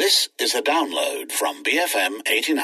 This is a download from BFM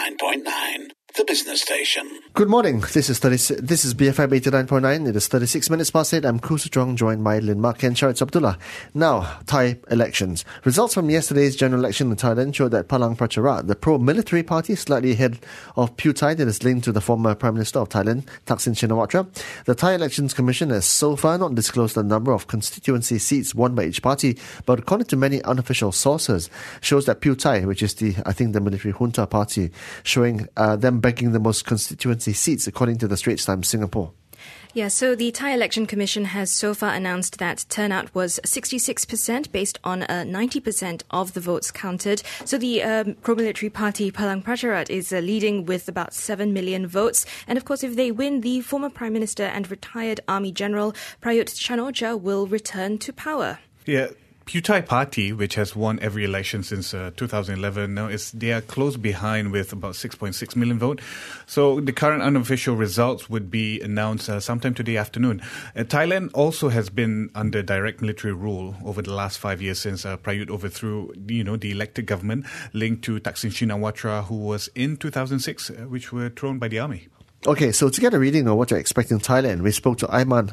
89.9, the business station. Good morning. This is BFM 89.9. It is 36 minutes past 8. I'm Khoo Soo-chong, joined by Lin Mark and Sharad Abdullah. Now, Thai elections. Results from yesterday's general election in Thailand show that Palang Pracharat, the pro-military party, slightly ahead of Pheu Thai, that is linked to the former Prime Minister of Thailand, Thaksin Shinawatra. The Thai Elections Commission has so far not disclosed the number of constituency seats won by each party, but according to many unofficial sources, shows that Pheu Thai, which is the military junta party, showing them bagging the most constituency seats, according to the Straits Times Singapore. Yeah, so the Thai Election Commission has so far announced that turnout was 66% based on 90% of the votes counted. So the pro-military party Palang Pracharat is leading with about 7 million votes. And of course, if they win, the former Prime Minister and retired Army General Prayut Chan-o-cha will return to power. Yeah. Pheu Thai party, which has won every election since 2011, now they are close behind with about 6.6 million votes. So the current unofficial results would be announced sometime today afternoon. Thailand also has been under direct military rule over the last 5 years since Prayut overthrew, the elected government linked to Thaksin Shinawatra, who was in 2006, which were thrown by the army. Okay, so to get a reading of what to expect in Thailand, we spoke to Aiman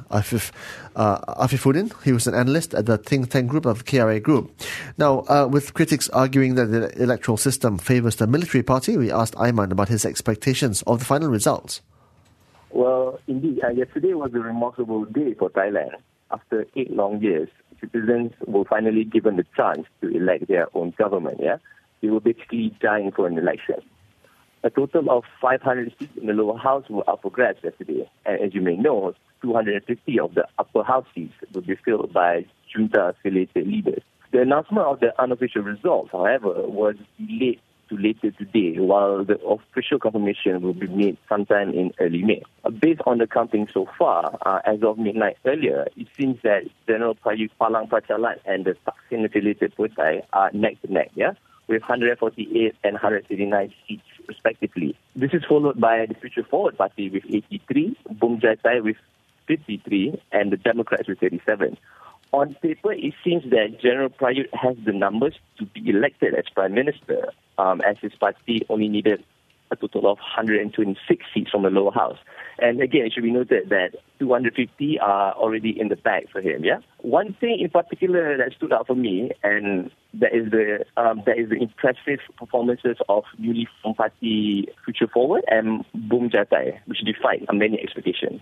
Afifuddin. He was an analyst at the think tank group of the KRA Group. Now, with critics arguing that the electoral system favours the military party, we asked Aiman about his expectations of the final results. Well, indeed, yesterday was a remarkable day for Thailand. After 8 long years, citizens were finally given the chance to elect their own government. They were basically dying for an election. A total of 500 seats in the lower house were up for grabs yesterday. And as you may know, 250 of the upper house seats will be filled by junta-affiliated leaders. The announcement of the unofficial results, however, was delayed to later today, while the official confirmation will be made sometime in early May. Based on the counting so far, as of midnight earlier, it seems that General Palang Pracharat and the Thaksin-affiliated Pheu Thai are neck to neck, with 148 and 139 seats respectively. This is followed by the Future Forward Party with 83, Bum Jai Thai with 53, and the Democrats with 37. On paper, it seems that General Prayut has the numbers to be elected as Prime Minister, as his party only needed a total of 126 seats from the lower house. And again, it should be noted that 250 are already in the bag for him. One thing in particular that stood out for me, and that is the impressive performances of newly formed party Future Forward and Bum Jai Thai, which defied many expectations.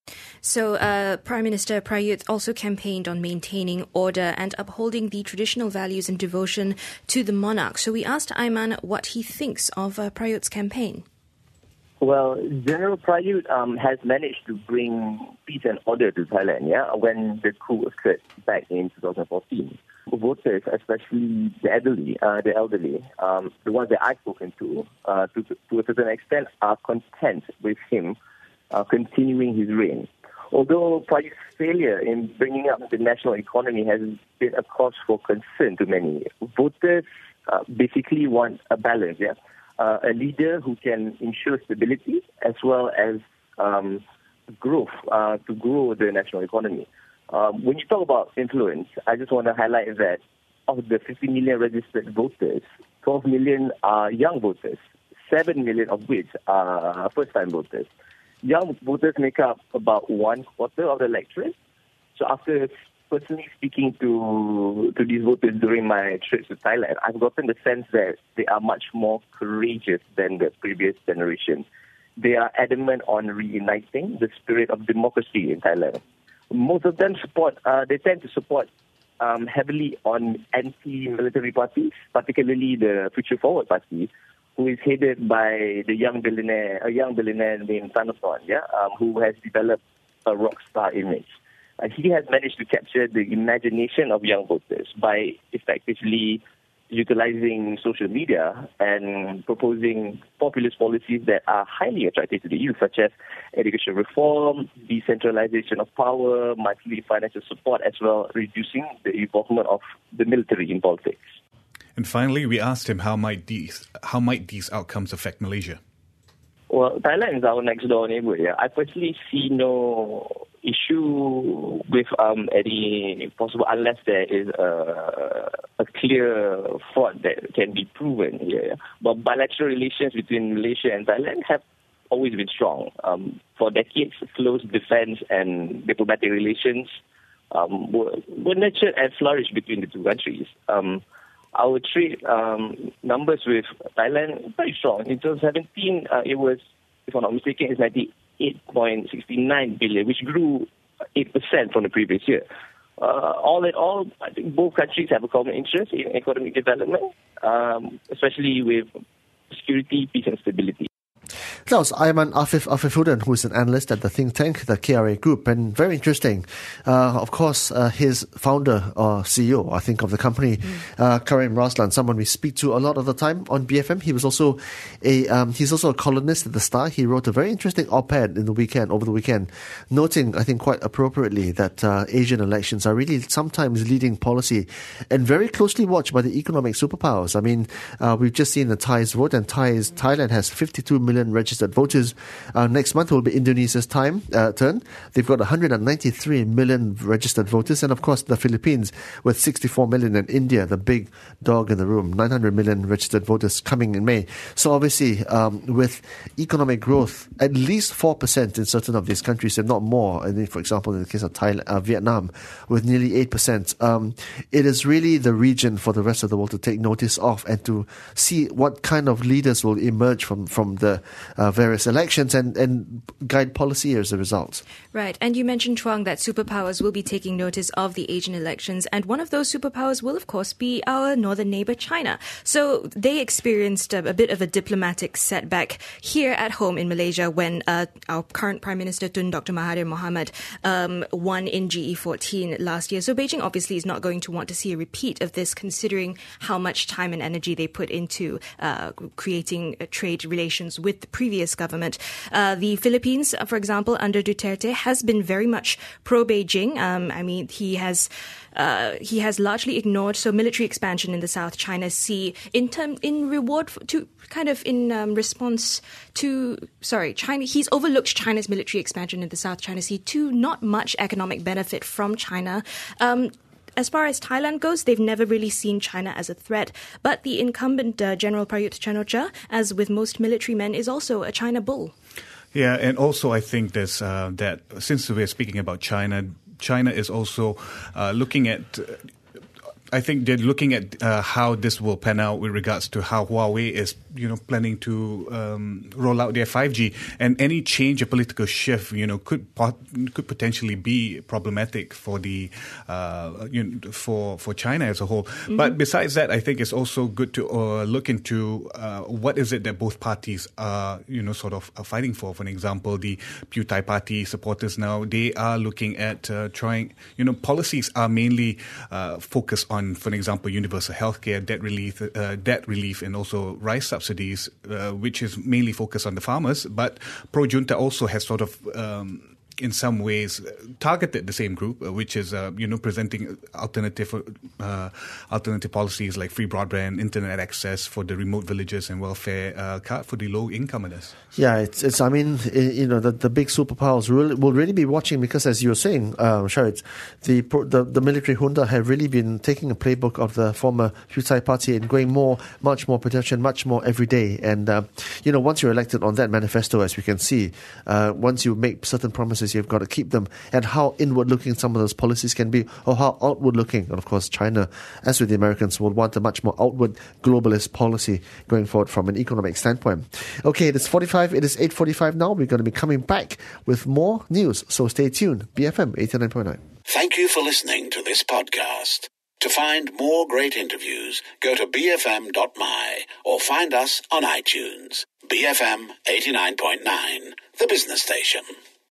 So Prime Minister Prayut also campaigned on maintaining order and upholding the traditional values and devotion to the monarch. So we asked Aiman what he thinks of Prayut's campaign. Well, General Prayut has managed to bring peace and order to Thailand, when the coup occurred back in 2014. Voters, especially the elderly, the ones that I've spoken to a certain extent, are content with him continuing his reign. Although Prayut's failure in bringing up the national economy has been a cause for concern to many, voters basically want a balance, a leader who can ensure stability as well as growth, to grow the national economy. When you talk about influence, I just want to highlight that of the 50 million registered voters, 12 million are young voters, 7 million of which are first-time voters. Young voters make up about 1/4 of the electorate. So after personally speaking to these voters during my trips to Thailand, I've gotten the sense that they are much more courageous than the previous generation. They are adamant on reuniting the spirit of democracy in Thailand. Most of them tend to support heavily on anti-military parties, particularly the Future Forward Party, who is headed by a young billionaire named Thanathorn, who has developed a rock star image. He has managed to capture the imagination of young voters by effectively utilizing social media and proposing populist policies that are highly attractive to the youth, such as education reform, decentralization of power, monthly financial support, as well reducing the involvement of the military in politics. And finally, we asked him how might these outcomes affect Malaysia. Well, Thailand is our next door neighbor. I personally see no issue with any possible, unless there is a clear fraud that can be proven here. But bilateral relations between Malaysia and Thailand have always been strong. For decades, close defense and diplomatic relations were nurtured and flourished between the two countries. Our trade numbers with Thailand are very strong. In 2017, it was, if I'm not mistaken, it's 98.69 billion, which grew 8% from the previous year. All in all, I think both countries have a common interest in economic development, especially with security, peace and stability. That was Aiman Afifuddin, who is an analyst at the think tank, the KRA Group, and very interesting. Of course, his founder or CEO, I think, of the company, Karim Raslan, someone we speak to a lot of the time on BFM. He was also he's also a columnist at the Star. He wrote a very interesting op-ed over the weekend, noting, I think, quite appropriately that Asian elections are really sometimes leading policy and very closely watched by the economic superpowers. I mean, we've just seen the Thais vote, and Thailand has 52 million registered voters. Next month will be Indonesia's turn. They've got 193 million registered voters, and of course the Philippines with 64 million, and India, the big dog in the room, 900 million registered voters coming in May. So obviously, with economic growth at least 4% in certain of these countries, if not more, I think, for example, in the case of Vietnam, with nearly 8%, it is really the region for the rest of the world to take notice of and to see what kind of leaders will emerge from the various elections and guide policy as a result. Right. And you mentioned, Chuang, that superpowers will be taking notice of the Asian elections. And one of those superpowers will, of course, be our northern neighbor, China. So they experienced a bit of a diplomatic setback here at home in Malaysia when our current Prime Minister, Tun Dr. Mahathir Mohamad, won in GE14 last year. So Beijing obviously is not going to want to see a repeat of this, considering how much time and energy they put into creating trade relations with the previous government. The Philippines, for example, under Duterte, has been very much pro-Beijing. I mean, he has largely ignored military expansion in the South China Sea China. He's overlooked China's military expansion in the South China Sea to not much economic benefit from China. As far as Thailand goes, they've never really seen China as a threat. But the incumbent General Prayut Chan-o-cha, as with most military men, is also a China bull. Yeah, and also I think there's that since we're speaking about China is also looking at... I think they're looking at how this will pan out with regards to how Huawei is, planning to roll out their 5G, and any change or political shift, could potentially be problematic for the for China as a whole. Mm-hmm. But besides that, I think it's also good to look into what is it that both parties are, fighting for. For example, the Pheu Thai Party supporters now, they are looking at trying. Policies are mainly focused on, for example, universal healthcare, debt relief, and also rice subsidies, which is mainly focused on the farmers. But pro-junta also has sort of, in some ways, targeted the same group, which is, presenting alternative policies like free broadband, internet access for the remote villages, and welfare card for the low-income earners. Yeah, it's. I mean, the big superpowers will really be watching, because, as you were saying, Sharad, the military junta have really been taking a playbook of the former Pheu Thai Party and going much more protection, much more every day. And once you're elected on that manifesto, as we can see, once you make certain promises, you've got to keep them. And how inward-looking some of those policies can be, or how outward-looking. And of course, China, as with the Americans, will want a much more outward globalist policy going forward from an economic standpoint. Okay, it's 45. It is 8:45 now. We're going to be coming back with more news, so stay tuned. BFM 89.9. Thank you for listening to this podcast. To find more great interviews, go to bfm.my or find us on iTunes. BFM 89.9, the business station.